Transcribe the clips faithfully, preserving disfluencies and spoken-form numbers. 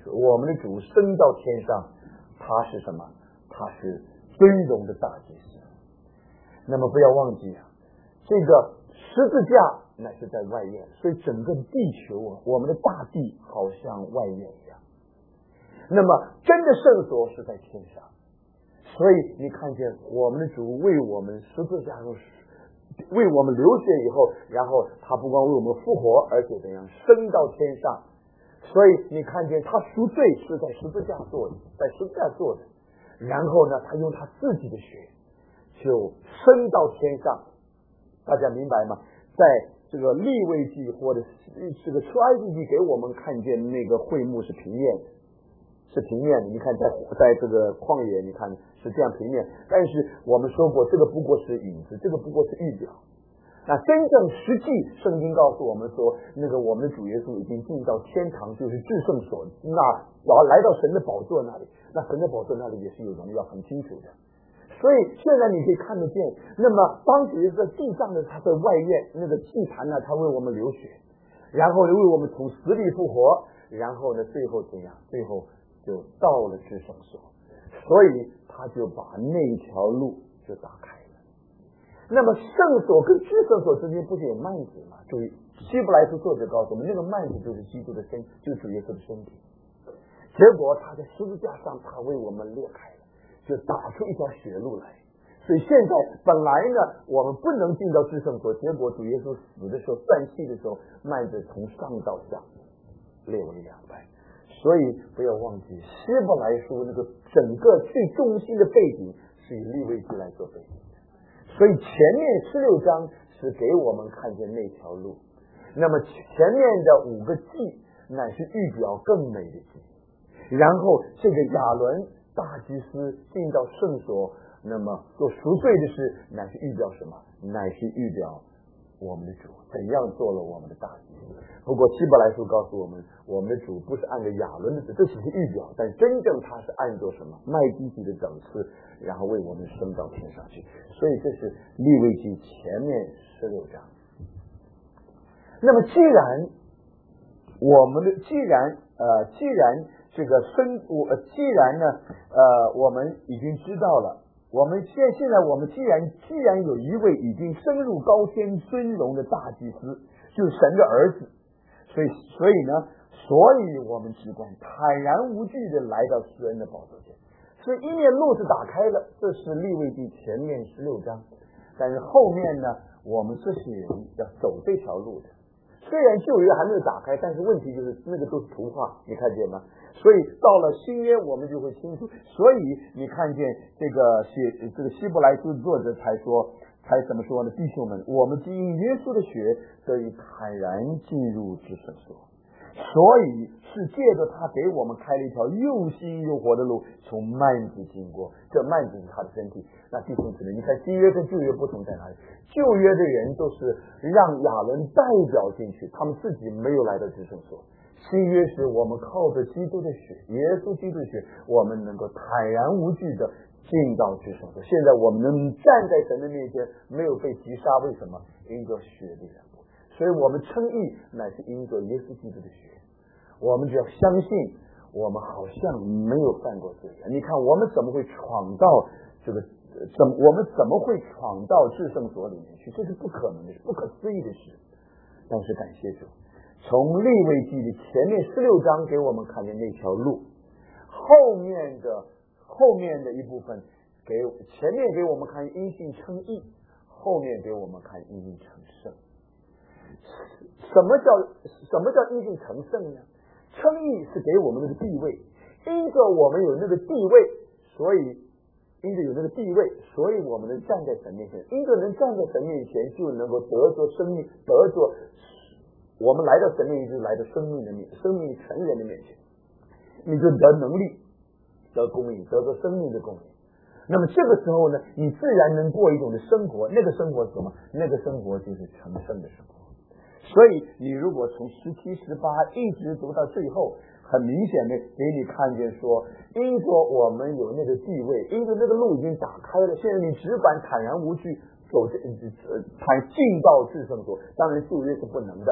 我们的主升到天上，他是什么？他是尊荣的大祭司。那么不要忘记啊，这个十字架乃是在外院，所以整个地球啊，我们的大地好像外院一样。那么真的圣所是在天上，所以你看见我们的主为我们十字架上为我们流血以后，然后他不光为我们复活，而且怎样升到天上。所以你看见他赎罪是在十字架做的，在十字架做的，然后呢，他用他自己的血就升到天上。大家明白吗？在这个利未记或者这个出埃及记给我们看见那个会幕是平面的，是平面的。你看在在这个旷野，你看是这样平面，但是我们说过，这个不过是影子，这个不过是预表。那真正实际，圣经告诉我们说，那个我们的主耶稣已经进到天堂，就是至圣所，那然后来到神的宝座那里，那神的宝座那里也是有荣耀，很清楚的。所以现在你可以看得见，那么当主耶稣在地上的他在外院那个祭坛呢，他为我们流血，然后呢为我们从死里复活，然后呢最后怎样？最后就到了至圣所，所以他就把那条路就打开。那么圣所跟至圣所之间不是有幔子吗？注意希伯来书作者告诉我们，那个幔子就是基督的身，就是主耶稣的身体。结果他在十字架上，他为我们裂开了，就打出一条血路来。所以现在本来呢，我们不能进到至圣所，结果主耶稣死的时候，断气的时候，幔子从上到下裂为两半。所以不要忘记，希伯来书那个整个最中心的背景是以利未记来做背景。所以前面十六章是给我们看见那条路，那么前面的五个祭乃是预表更美的祭，然后这个亚伦大祭司进到圣所，那么做赎罪的事乃是预表什么？乃是预表我们的主怎样做了我们的大祭司。不过希伯来书告诉我们，我们的主不是按照亚伦的，这只是预表，但真正他是按照什么麦基洗的等次，然后为我们升到天上去。所以这是利未记前面十六章。那么既然我们的既然呃既然这个升我呃既然呢呃我们已经知道了，我们现现在我们既然既然有一位已经升入高天尊荣的大祭司，就是神的儿子，所以所以呢，所以我们只管坦然无惧的来到施恩的宝座前。所以一面路是打开了，这是利未记前面十六章，但是后面呢，我们这些人要走这条路的。虽然旧约还没有打开，但是问题就是那个都是图画，你看见吗？所以到了新约我们就会清楚。所以你看见这个写这个希伯来书作者才说，才怎么说呢？弟兄们，我们既因耶稣的血得以坦然进入至圣所，所以是借着他给我们开了一条又新又活的路，从幔子经过。这幔子是他的身体。那弟兄姊妹，你看新约跟旧约不同在哪里？旧约的人都是让亚伦代表进去，他们自己没有来到至圣所。新约是我们靠着基督的血，耶稣基督的血，我们能够坦然无惧的进到至圣所。现在我们能站在神的面前，没有被击杀，为什么？因着血的缘故。所以我们称义乃是因着耶稣基督的血。我们只要相信，我们好像没有犯过罪。你看我们怎么会闯到这个怎么我们怎么会闯到至圣所里面去？这是不可能的，是不可思议的事。但是感谢主，从利未记的前面十六章给我们看见那条路，后面的后面的一部分给前面给我们看因信称义，后面给我们看因信成圣。什么叫什么叫因信成圣呢？称义是给我们那个地位，因着我们有那个地位，所以因着有那个地位，所以我们能站在神面前，因着能站在神面前，就能够得着生命，得着我们来到神面前，就来到生命的面，生命成人的面前，你就得能力，得供应，得着生命的供应。那么这个时候呢，你自然能过一种的生活，那个生活是什么？那个生活就是成圣的生活。所以你如果从十七、十八一直读到最后，很明显的给你看见说，因着我们有那个地位，因着那个路已经打开了，现在你只管坦然无惧走这坦进到至圣所。当然旧约是不能的，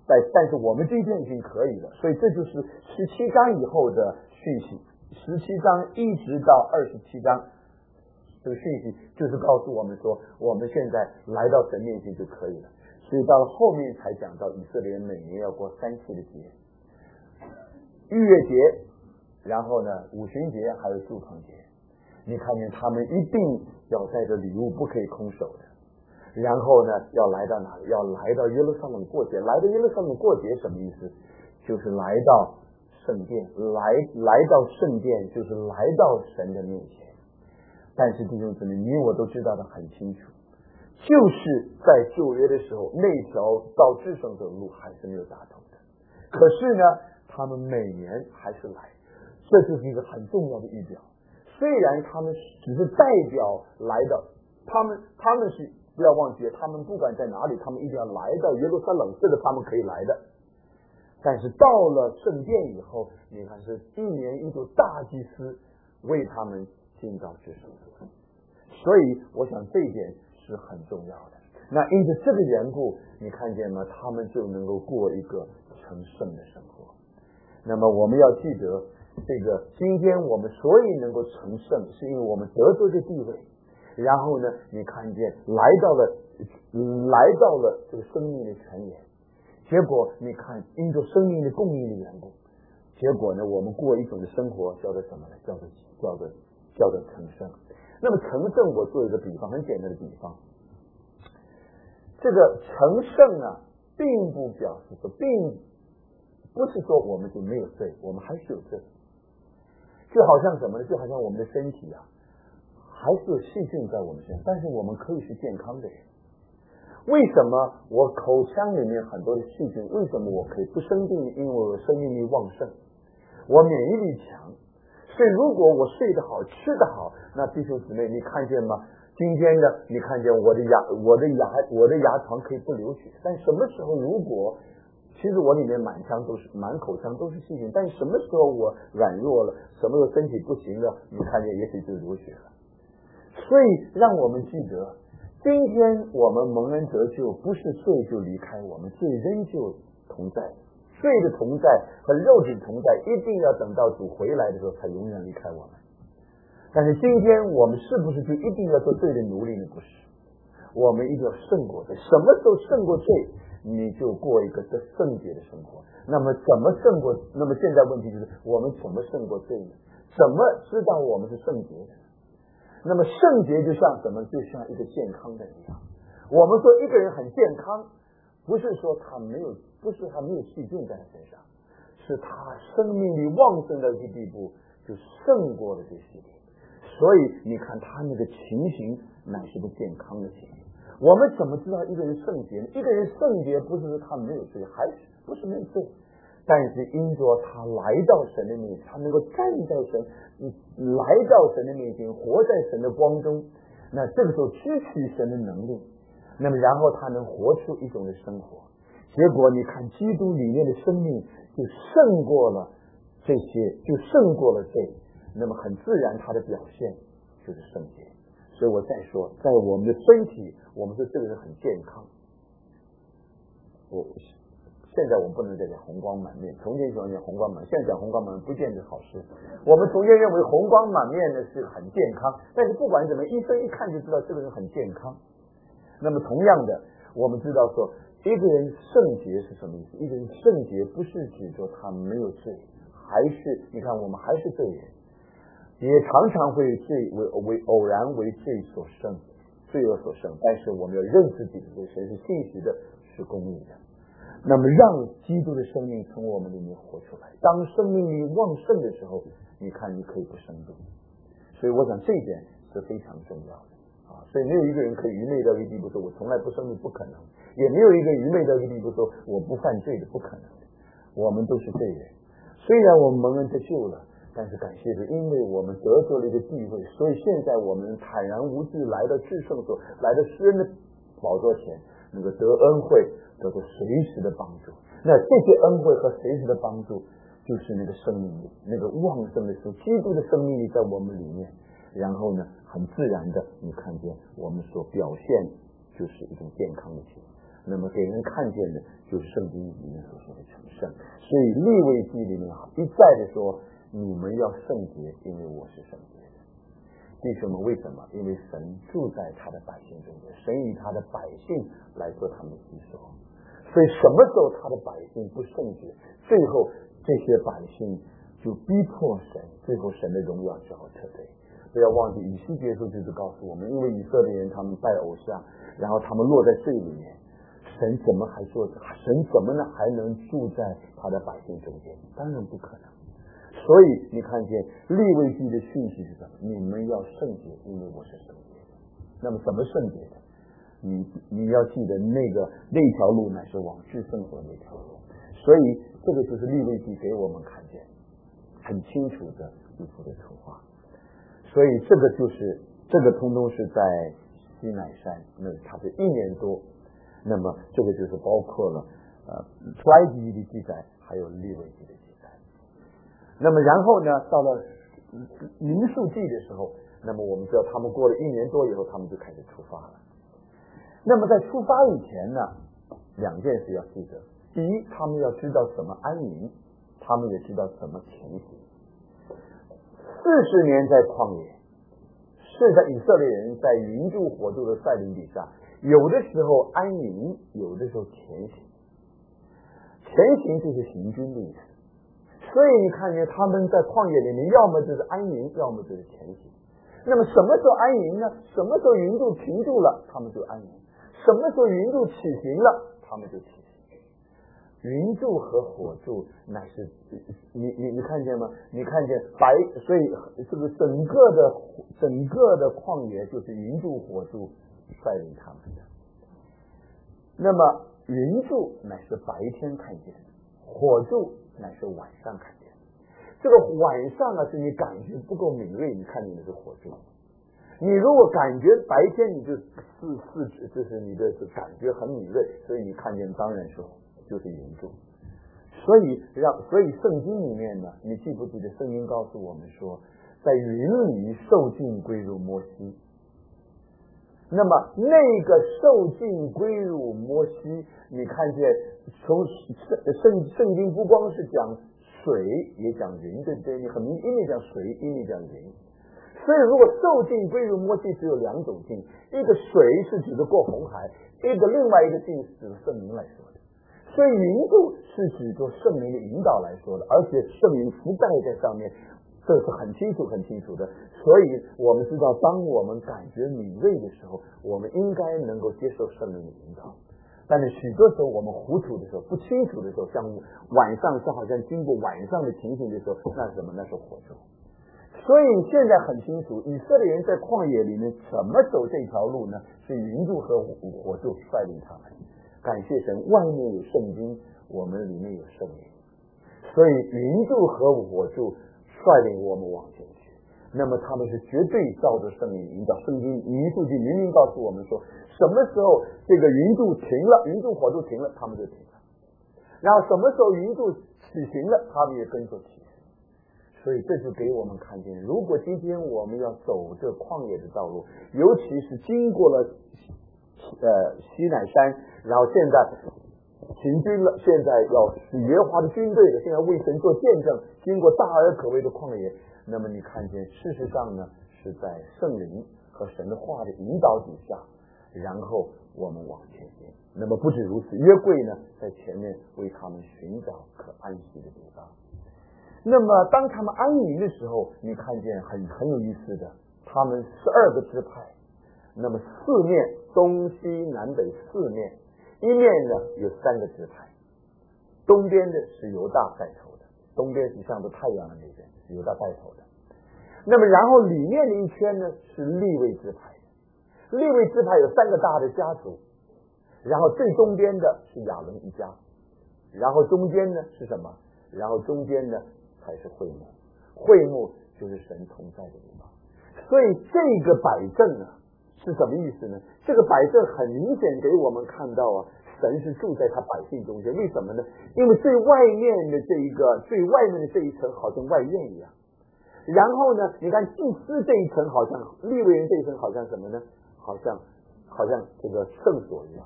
但但是我们这边已经可以了，所以这就是十七章以后的讯息。十七章一直到二十七章，这个讯息就是告诉我们说，我们现在来到神面前就可以了。所以到了后面才讲到以色列人每年要过三期的节，逾越节，然后呢五旬节还有住棚节。你看见他们一定要带着礼物，不可以空手的。然后呢，要来到哪里？要来到耶路撒冷过节。来到耶路撒冷过节什么意思？就是来到圣殿，来来到圣殿，就是来到神的面前。但是弟兄姊妹，你我都知道的很清楚，就是在旧约的时候，那条到至圣的路还是没有打通的。可是呢，他们每年还是来，这就是一个很重要的预表。虽然他们只是代表来的，他们他们是。不要忘记，他们不管在哪里，他们一定要来到耶路撒冷，这个他们可以来的。但是到了圣殿以后，你看是一年一度大祭司为他们建造至圣所，所以我想这一点是很重要的。那因着这个缘故，你看见吗？他们就能够过一个成圣的生活。那么我们要记得，这个今天我们所以能够成圣，是因为我们得着这地位。然后呢，你看见来到了来到了这个生命的泉源，结果你看因着生命的供应的缘故，结果呢我们过一种的生活叫做什么呢？叫做叫做叫做成圣。那么成圣，我做一个比方，很简单的比方，这个成圣啊，并不表示说，并不是说我们就没有罪，我们还是有罪。就好像什么呢？就好像我们的身体啊，还是有细菌在我们身上，但是我们可以是健康的人。为什么我口腔里面很多的细菌，为什么我可以不生病？因为我生命力旺盛，我免疫力强。所以如果我睡得好，吃得好，那弟兄姊妹，你看见吗？今天呢，你看见我的牙，我的牙，我的牙床可以不流血。但什么时候如果其实我里面满腔都是满口腔都是细菌，但什么时候我软弱了，什么时候身体不行了，你看见也许就流血了。所以让我们记得，今天我们蒙恩得救，不是罪就离开我们，罪仍旧同在，罪的同在和肉体同在，一定要等到主回来的时候才永远离开我们。但是今天我们是不是就一定要做罪的奴隶呢？不是，我们一定要胜过罪。什么时候胜过罪，你就过一个这圣洁的生活。那么怎么胜过？那么现在问题就是我们怎么胜过罪呢？怎么知道我们是圣洁的？那么圣洁就像什么？就像一个健康的人一样。我们说一个人很健康，不是说他没有，不是他没有细菌在他身上，是他生命力旺盛到一个地步，就胜过了这些地。所以你看他那个情形乃是个健康的情形。我们怎么知道一个人圣洁呢？一个人圣洁不是说他没有罪，还是不是没有罪，但是因着他来到神的面前，他能够站在神，来到神的面前，活在神的光中，那这个时候支取神的能力，那么然后他能活出一种的生活。结果你看基督里面的生命就胜过了这些，就胜过了罪，那么很自然他的表现就是圣洁。所以我再说，在我们的身体，我们说这个人很健康。我现在我们不能再讲红光满面，从前喜欢讲红光满面，现在讲红光满面不见得好事。我们从前认为红光满面呢是很健康，但是不管怎么，医生一看就知道这个人很健康。那么同样的，我们知道说一个人圣洁是什么意思？一个人圣洁不是指着他没有罪，还是你看我们还是罪人，也常常会罪为为偶然为罪所胜，罪恶所胜。但是我们要认识自己的神是信实的，是公义的。那么让基督的生命从我们里面活出来。当生命力旺盛的时候，你看你可以不生病。所以我想这一点是非常重要的啊！所以没有一个人可以愚昧到一个地步说我从来不生病，不可能；也没有一个愚昧到一个地步说我不犯罪的，不可能的。我们都是罪人，虽然我们蒙恩得救了，但是感谢主，因为我们得着了一个地位，所以现在我们坦然无惧来到至圣所，来到施恩的宝座前，能够得恩惠，得到随时的帮助。那这些恩惠和随时的帮助，就是那个生命力，那个旺盛的时候，基督的生命力在我们里面，然后呢，很自然的，你看见我们所表现就是一种健康的情。 那么给人看见的就是圣经里面所说的成圣。所以利未记里面一再的说，你们要圣洁，因为我是圣洁的。弟兄们，为什么？因为神住在他的百姓中间，神以他的百姓来做他们的居所。所以什么时候他的百姓不圣洁，最后这些百姓就逼迫神，最后神的荣耀只好撤退。不要忘记以西结书就是告诉我们，因为以色列人他们拜偶像，然后他们落在罪里面，神怎么还做？神怎么呢还能住在他的百姓中间？当然不可能。所以你看见利未记的讯息是什么？你们要圣洁，因为我是圣洁的。那么什么圣洁的？你你要记得那个那条路乃是往去圣所的那条路。所以这个就是利未记给我们看见很清楚的一幅的图画。所以这个就是这个通通是在西乃山，那它是一年多。那么这个就是包括了呃出埃及记的记载，还有利未记的记载。那么然后呢，到了民数记的时候，那么我们知道他们过了一年多以后，他们就开始出发了。那么在出发以前呢，两件事要记得：第一，他们要知道什么安宁，他们也知道什么前行。四十年在旷野，是在以色列人在云柱火柱的率领底下，有的时候安宁，有的时候前行。前行就是行军的意思。所以你看见他们在旷野里面，要么就是安宁，要么就是前行。那么什么时候安宁呢？什么时候云柱停住了，他们就安宁；什么时候云柱起行了，他们就起行。云柱和火柱乃是你你你看见吗？你看见白，所以这个整个的整个的旷野就是云柱火柱率领他们的。那么云柱乃是白天看见的，火柱乃是晚上看见的。这个晚上啊，是你感觉不够敏锐，你看见的是火柱。你如果感觉白天你就四四指，就是你的感觉很敏锐，所以你看见当然是就是云柱。所以让所以圣经里面呢，你记不记得圣经告诉我们说，在云里受尽归入摩西。那么那个受尽归入摩西，你看见从圣圣经不光是讲水，也讲云，对不对？你很明，一面讲水，一面讲云。所以如果受尽归入摩西，只有两种尽，一个水是指的过红海，一个另外一个尽是指的圣灵来说的。所以云柱是指着圣灵的引导来说的，而且圣灵覆盖在上面，这是很清楚很清楚的。所以我们知道，当我们感觉敏锐的时候，我们应该能够接受圣灵的引导。但是许多时候我们糊涂的时候，不清楚的时候，像晚上是好像经过晚上的情形的时候，那是什么？那是火柱。所以现在很清楚，以色列人在旷野里面怎么走这条路呢？是云柱和火柱率领他们。感谢神，外面有圣经，我们里面有圣灵，所以云柱和火柱率领我们往前去。那么他们是绝对照着圣灵引导。圣经民数记明明告诉我们说，什么时候这个云柱停了，云柱火柱停了，他们就停了。然后什么时候云柱起行了，他们也跟着起行。所以这就给我们看见，如果今天我们要走这旷野的道路，尤其是经过了呃西乃山，然后现在行军了，现在要是耶和华的军队了，现在为神做见证，经过大而可畏的旷野，那么你看见事实上呢，是在圣灵和神的话的引导底下，然后我们往前进。那么不止如此，约柜呢在前面为他们寻找可安息的地方。那么当他们安营的时候，你看见很很有意思的，他们十二个支派，那么四面东西南北四面，一面呢有三个支派，东边的是犹大带头的，东边是向着太阳的那边是犹大带头的。那么然后里面的一圈呢是利未支派，利未支派有三个大的家族，然后最东边的是亚伦一家，然后中间呢是什么？然后中间呢才是会幕，会幕就是神同在的地方。所以这个摆阵呢是什么意思呢？这个摆阵很明显给我们看到啊，神是住在他百姓中间。为什么呢？因为最外面的这一个最外面的这一层好像外院一样，然后呢你看祭司这一层好像利未人这一层好像什么呢？好像好像这个圣所一样。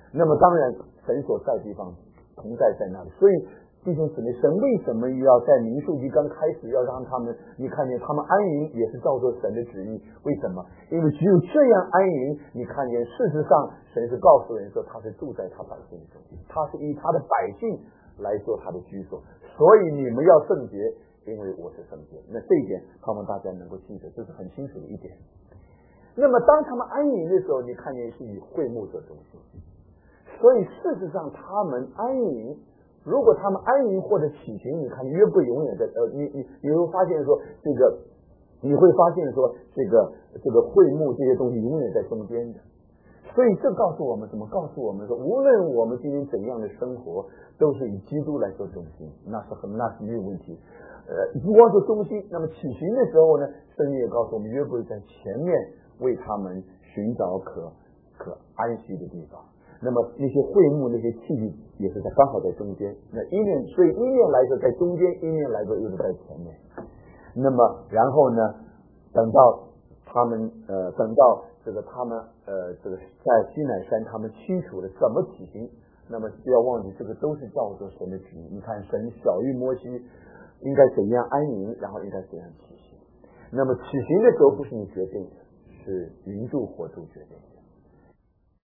那么当然神所在地方同在在那里，所以弟兄姊妹，神为什么要在民数记刚开始要让他们，你看见他们安营也是照着神的旨意？为什么？因为只有这样安营，你看见事实上神是告诉人说他是住在他百姓中，他是以他的百姓来做他的居所，所以你们要圣洁，因为我是圣洁。那这一点盼望大家能够记得，这是很清楚的一点。那么当他们安营的时候，你看见是以会幕做中心，所以事实上他们安营，如果他们安营或者起行，你看约柜永远在呃，你你你会发现说这个，你会发现说这个这个会幕这些东西永远在中间的。所以这告诉我们什么？告诉我们说，无论我们今天怎样的生活，都是以基督来做中心，那是很那是没有问题。呃，不光是中心，那么起行的时候呢，圣经也告诉我们，约柜在前面为他们寻找可可安息的地方。那么那些会幕那些器具也是在刚好在中间。那一面，所以一面来说在中间，一面来说又是在前面。那么然后呢，等到他们呃等到这个他们呃这个在西乃山他们清楚了怎么起行，那么不要忘记这个都是照着神的旨意。你看神晓谕摩西应该怎样安营，然后应该怎样起行。那么起行的时候不是你决定的，是云柱火柱决定的。